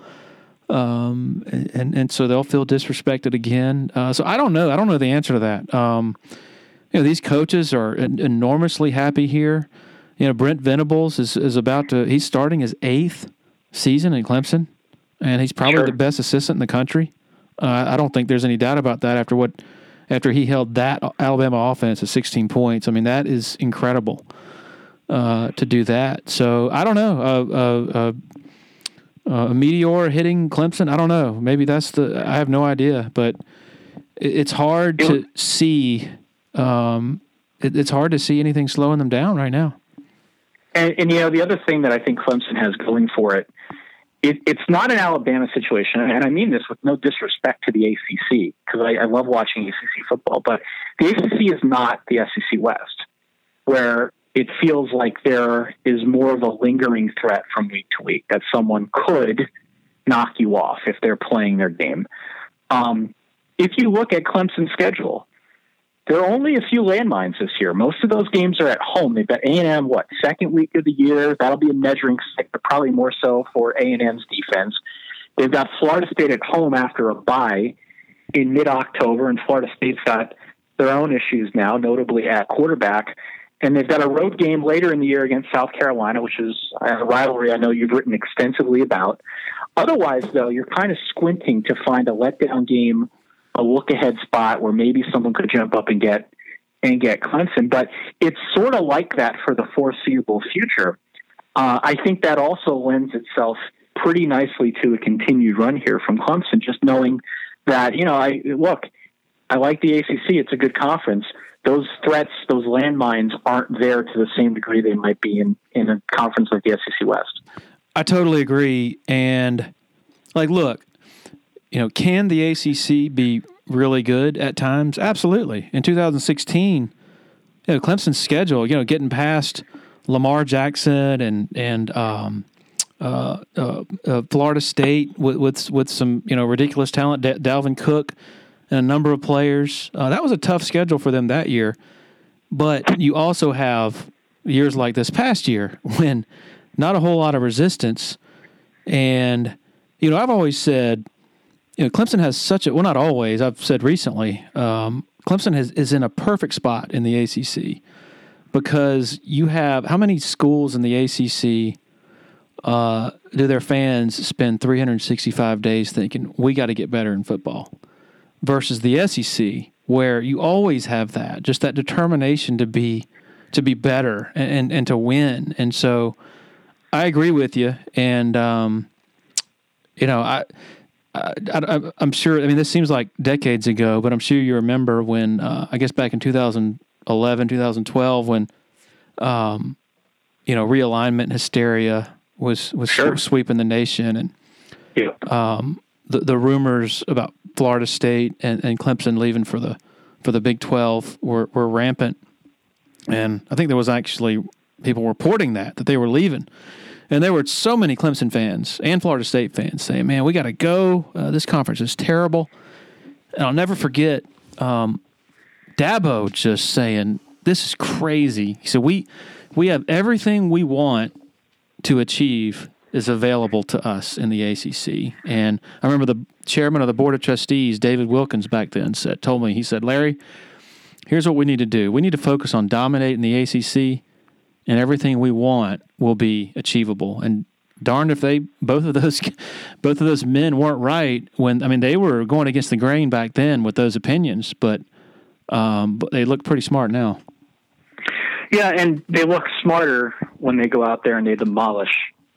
And so they'll feel disrespected again. So I don't know. I don't know the answer to that. These coaches are enormously happy here. Brent Venables is he's starting his 8th season in Clemson, and he's probably the best assistant in the country. I don't think there's any doubt about that after he held that Alabama offense to 16 points. I mean, that is incredible to do that. So I don't know. A meteor hitting Clemson, I don't know. Maybe I have no idea, but it's hard to see. It's hard to see anything slowing them down right now. And the other thing that I think Clemson has going for it's not an Alabama situation, and I mean this with no disrespect to the ACC, because I love watching ACC football, but the ACC is not the SEC West, where it feels like there is more of a lingering threat from week to week that someone could knock you off if they're playing their game. If you look at Clemson's schedule, there are only a few landmines this year. Most of those games are at home. They've got A&M, second week of the year. That'll be a measuring stick, but probably more so for A&M's defense. They've got Florida State at home after a bye in mid-October, and Florida State's got their own issues now, notably at quarterback. And they've got a road game later in the year against South Carolina, which is a rivalry I know you've written extensively about. Otherwise, though, you're kind of squinting to find a letdown game, a look-ahead spot where maybe someone could jump up and get Clemson. But it's sort of like that for the foreseeable future. I think that also lends itself pretty nicely to a continued run here from Clemson, just knowing that, I like the ACC. It's a good conference. Those threats, those landmines aren't there to the same degree they might be in a conference like the SEC West. I totally agree. And like, look, can the ACC be really good at times? Absolutely. In 2016, Clemson's schedule, getting past Lamar Jackson and Florida State with some ridiculous talent, Dalvin Cook and a number of players. That was a tough schedule for them that year. But you also have years like this past year when not a whole lot of resistance. And I've always said, Clemson has such a, well, not always, I've said recently, Clemson is in a perfect spot in the ACC because you have, how many schools in the ACC do their fans spend 365 days thinking, we got to get better in football, versus the SEC, where you always have that, just that determination to be better and to win. And so I agree with you. And, I'm sure, this seems like decades ago, but I'm sure you remember when, I guess back in 2011, 2012, when, realignment hysteria was Sure. sweeping the nation. And, the rumors about Florida State and Clemson leaving for the Big 12 were rampant. And I think there was actually people reporting that they were leaving. And there were so many Clemson fans and Florida State fans saying, man, we got to go. This conference is terrible. And I'll never forget Dabo just saying, this is crazy. He said, we have everything we want to achieve is available to us in the ACC. And I remember the chairman of the Board of Trustees, David Wilkins, back then told me, he said, Larry, here's what we need to do. We need to focus on dominating the ACC, and everything we want will be achievable. And darned if both of those men weren't right when, they were going against the grain back then with those opinions, but they look pretty smart now. Yeah, and they look smarter when they go out there and they demolish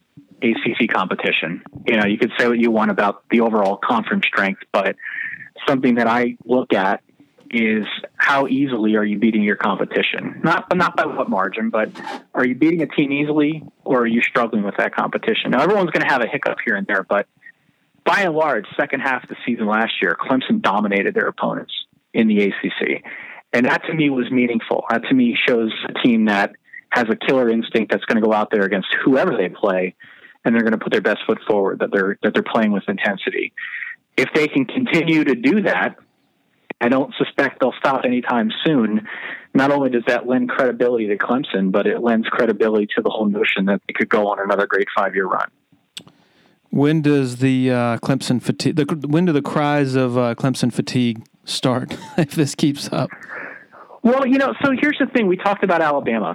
ACC competition. You could say what you want about the overall conference strength, but something that I look at is how easily are you beating your competition? Not by what margin, but are you beating a team easily, or are you struggling with that competition? Now, everyone's going to have a hiccup here and there, but by and large, second half of the season last year, Clemson dominated their opponents in the ACC. And that to me was meaningful. That to me shows a team that has a killer instinct that's going to go out there against whoever they play, and they're going to put their best foot forward, that they're playing with intensity. If they can continue to do that, I don't suspect they'll stop anytime soon. Not only does that lend credibility to Clemson, but it lends credibility to the whole notion that they could go on another great 5-year run. When does the Clemson fatigue? When do the cries of Clemson fatigue start if this keeps up? Well, so here's the thing. We talked about Alabama,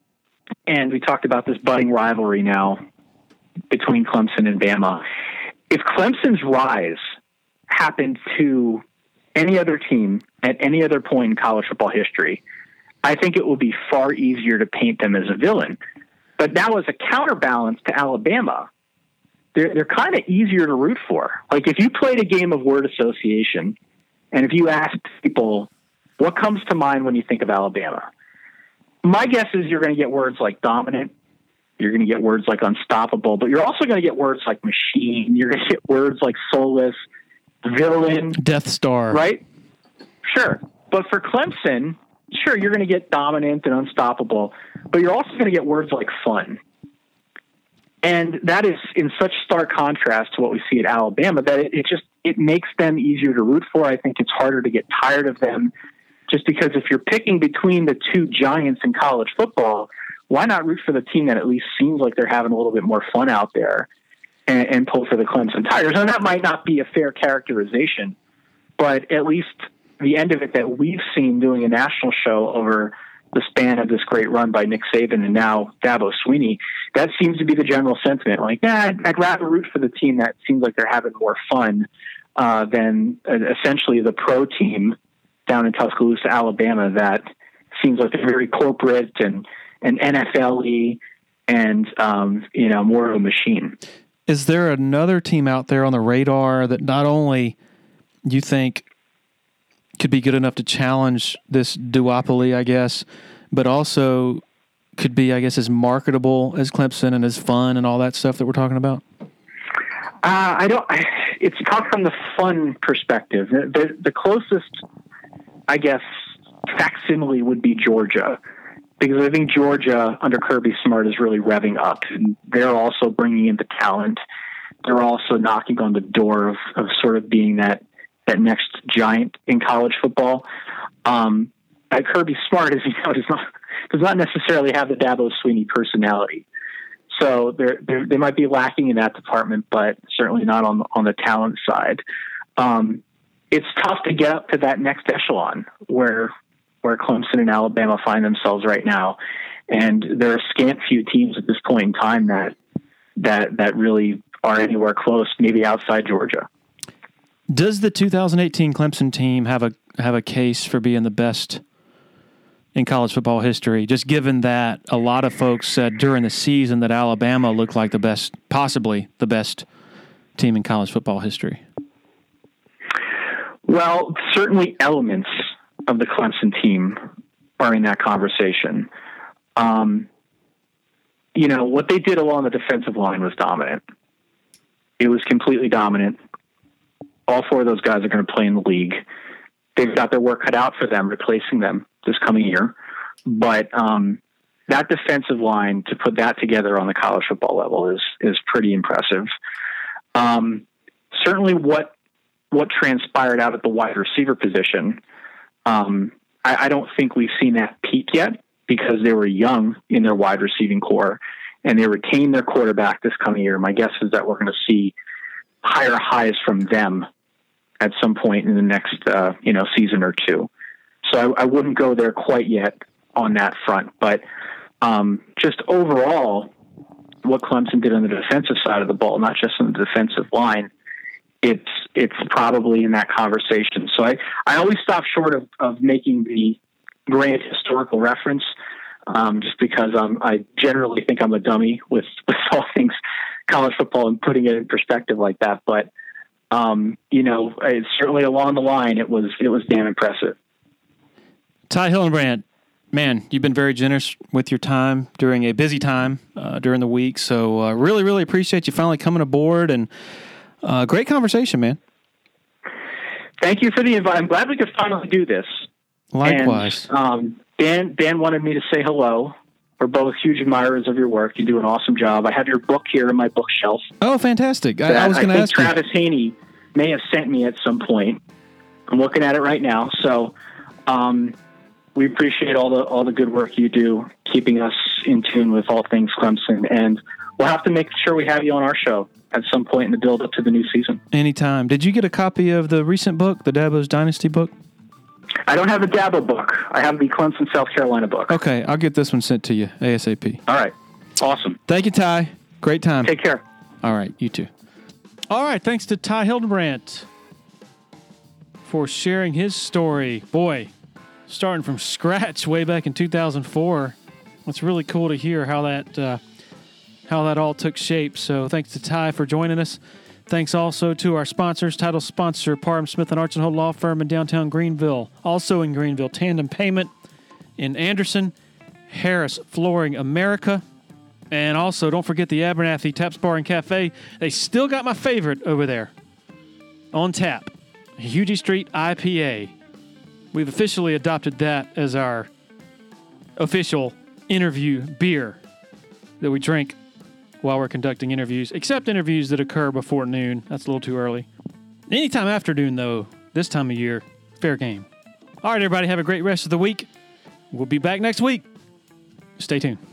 and we talked about this budding rivalry now between Clemson and Bama. If Clemson's rise happened to any other team at any other point in college football history, I think it would be far easier to paint them as a villain. But now, as a counterbalance to Alabama, they're kind of easier to root for. Like, if you played a game of word association, and if you asked people, what comes to mind when you think of Alabama? My guess is you're going to get words like dominant. You're going to get words like unstoppable, but you're also going to get words like machine. You're going to get words like soulless, villain, Death Star. Right? Sure. But for Clemson, sure, you're going to get dominant and unstoppable, but you're also going to get words like fun. And that is in such stark contrast to what we see at Alabama that it makes them easier to root for. I think it's harder to get tired of them, just because if you're picking between the two giants in college football, why not root for the team that at least seems like they're having a little bit more fun out there and pull for the Clemson Tigers? And that might not be a fair characterization, but at least the end of it that we've seen doing a national show over the span of this great run by Nick Saban and now Dabo Swinney, that seems to be the general sentiment. Like, I'd rather root for the team that seems like they're having more fun than essentially the pro team down in Tuscaloosa, Alabama, that seems like they're very corporate and NFL-y and, more of a machine. Is there another team out there on the radar that not only you think could be good enough to challenge this duopoly, I guess, but also could be, I guess, as marketable as Clemson and as fun and all that stuff that we're talking about? It's tough from the fun perspective. The closest, I guess, facsimile would be Georgia, because I think Georgia under Kirby Smart is really revving up, and they're also bringing in the talent. They're also knocking on the door of sort of being that next giant in college football. Kirby Smart, as you know, does not necessarily have the Dabo Swinney personality. So they might be lacking in that department, but certainly not on the talent side. It's tough to get up to that next echelon where Clemson and Alabama find themselves right now, and there are a scant few teams at this point in time that really are anywhere close, maybe outside Georgia. Does the 2018 Clemson team have a case for being the best in college football history, just given that a lot of folks said during the season that Alabama looked like possibly the best team in college football history? Well, certainly elements of the Clemson team are in that conversation. What they did along the defensive line was dominant. It was completely dominant. All four of those guys are going to play in the league. They've got their work cut out for them, replacing them this coming year. But that defensive line, to put that together on the college football level is pretty impressive. Certainly what transpired out at the wide receiver position, I don't think we've seen that peak yet, because they were young in their wide receiving core and they retained their quarterback this coming year. My guess is that we're going to see higher highs from them at some point in the next, season or two. So I wouldn't go there quite yet on that front, but just overall, what Clemson did on the defensive side of the ball, not just on the defensive line, it's probably in that conversation. So I always stop short of making the grand historical reference, just because I generally think I'm a dummy with all things college football and putting it in perspective like that. But it's certainly along the line, it was damn impressive. Ty Hillenbrand, man, you've been very generous with your time during a busy time during the week. So really, really appreciate you finally coming aboard, and great conversation, man. Thank you for the invite. I'm glad we could finally do this. Likewise. And, Dan wanted me to say hello. We're both huge admirers of your work. You do an awesome job. I have your book here in my bookshelf. Oh, fantastic. I was going to ask Travis Haney may have sent me at some point. I'm looking at it right now. So we appreciate all the good work you do, keeping us in tune with all things Clemson. And we'll have to make sure we have you on our show at some point in the build up to the new season. Anytime. Did you get a copy of the recent book, the Dabo's Dynasty book? I don't have the Dabo book. I have the Clemson, South Carolina book. Okay, I'll get this one sent to you ASAP. All right. Awesome. Thank you, Ty. Great time. Take care. All right, you too. All right, thanks to Ty Hildenbrandt for sharing his story. Boy, starting from scratch way back in 2004. It's really cool to hear how that all took shape. So thanks to Ty for joining us. Thanks also to our sponsors, title sponsor, Parham Smith & Arch & Holt Law Firm in downtown Greenville. Also in Greenville, Tandem Payment in Anderson, Harris Flooring America, and also don't forget the Abernathy Taps Bar and Cafe. They still got my favorite over there on tap, Hugie Street IPA. We've officially adopted that as our official interview beer that we drink while we're conducting interviews, except interviews that occur before noon. That's a little too early. Anytime after noon, though, this time of year, fair game. All right, everybody, have a great rest of the week. We'll be back next week. Stay tuned.